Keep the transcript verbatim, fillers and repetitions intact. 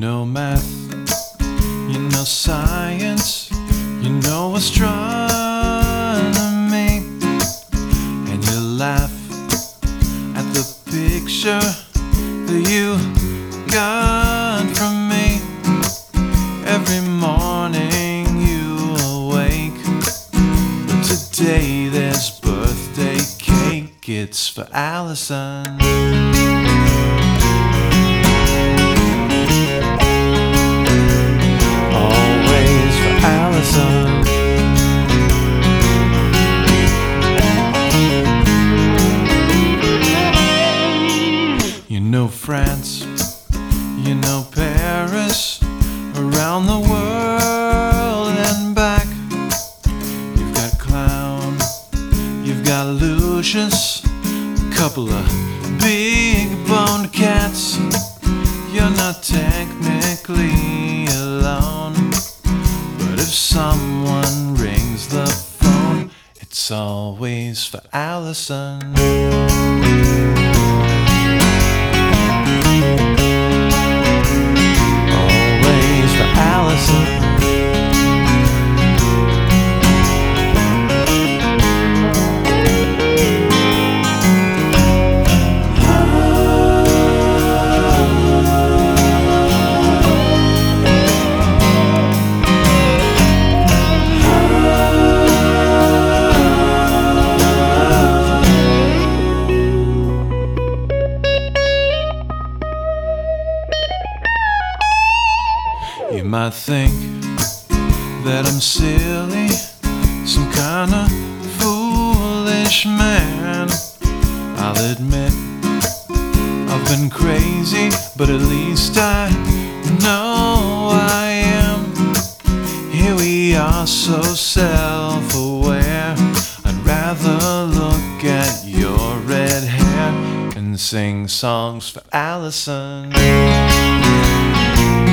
know math, you know science, you know astronomy, and you laugh at the picture that you got from me. Every morning you awake, but today there's birthday cake. It's for Allison. Always for Allison. You know France, you know Paris, around the world and back. You've got Clown, you've got Lucius, a couple of big boned cats. You're not technically alone, but if someone rings the phone, it's always for Allison. Always for Allison. You might think that I'm silly, some kind of foolish man. I'll admit I've been crazy, but at least I know I am. Here we are, so self-aware. I'd rather look at your red hair and sing songs for Allison.